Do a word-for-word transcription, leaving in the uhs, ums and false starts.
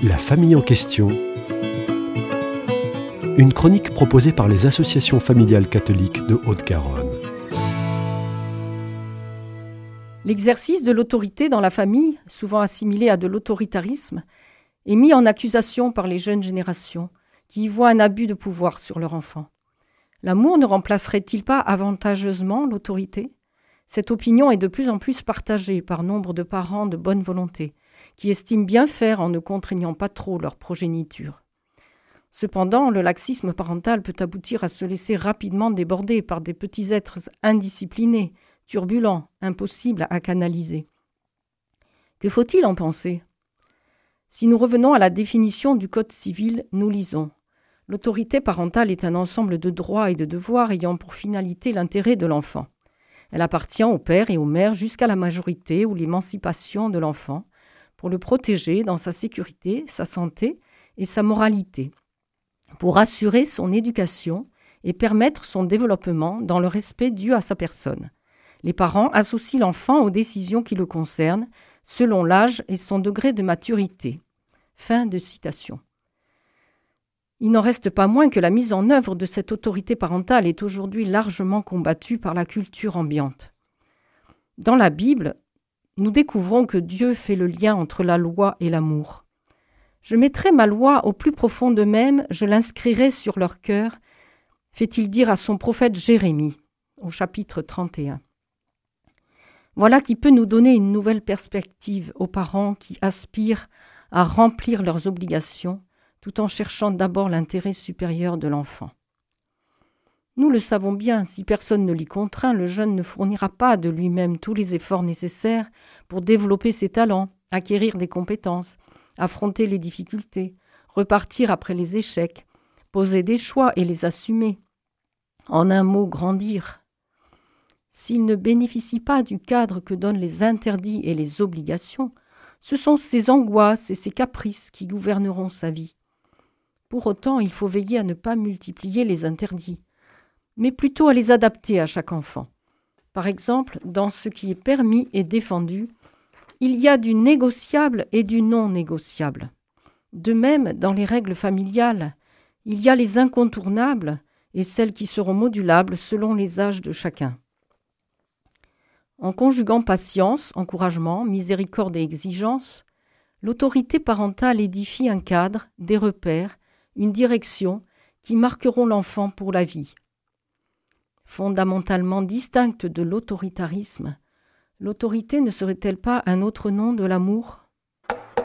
La famille en question. Une chronique proposée par les associations familiales catholiques de Haute-Garonne. L'exercice de l'autorité dans la famille, souvent assimilé à de l'autoritarisme, est mis en accusation par les jeunes générations qui y voient un abus de pouvoir sur leur enfant. L'amour ne remplacerait-il pas avantageusement l'autorité ? Cette opinion est de plus en plus partagée par nombre de parents de bonne volonté, qui estiment bien faire en ne contraignant pas trop leur progéniture. Cependant, le laxisme parental peut aboutir à se laisser rapidement déborder par des petits êtres indisciplinés, turbulents, impossibles à canaliser. Que faut-il en penser ? Si nous revenons à la définition du Code civil, nous lisons « L'autorité parentale est un ensemble de droits et de devoirs ayant pour finalité l'intérêt de l'enfant. Elle appartient au père et aux mères jusqu'à la majorité ou l'émancipation de l'enfant pour le protéger dans sa sécurité, sa santé et sa moralité, pour assurer son éducation et permettre son développement dans le respect dû à sa personne. Les parents associent l'enfant aux décisions qui le concernent selon l'âge et son degré de maturité. » Fin de citation. Il n'en reste pas moins que la mise en œuvre de cette autorité parentale est aujourd'hui largement combattue par la culture ambiante. Dans la Bible, nous découvrons que Dieu fait le lien entre la loi et l'amour. « Je mettrai ma loi au plus profond d'eux-mêmes, je l'inscrirai sur leur cœur », fait-il dire à son prophète Jérémie, au chapitre trente et un. Voilà qui peut nous donner une nouvelle perspective aux parents qui aspirent à remplir leurs obligations, tout en cherchant d'abord l'intérêt supérieur de l'enfant. Nous le savons bien, si personne ne l'y contraint, le jeune ne fournira pas de lui-même tous les efforts nécessaires pour développer ses talents, acquérir des compétences, affronter les difficultés, repartir après les échecs, poser des choix et les assumer. En un mot, grandir. S'il ne bénéficie pas du cadre que donnent les interdits et les obligations, ce sont ses angoisses et ses caprices qui gouverneront sa vie. Pour autant, il faut veiller à ne pas multiplier les interdits, mais plutôt à les adapter à chaque enfant. Par exemple, dans ce qui est permis et défendu, il y a du négociable et du non négociable. De même, dans les règles familiales, il y a les incontournables et celles qui seront modulables selon les âges de chacun. En conjuguant patience, encouragement, miséricorde et exigence, l'autorité parentale édifie un cadre, des repères, une direction qui marqueront l'enfant pour la vie. Fondamentalement distincte de l'autoritarisme, l'autorité ne serait-elle pas un autre nom de l'amour ?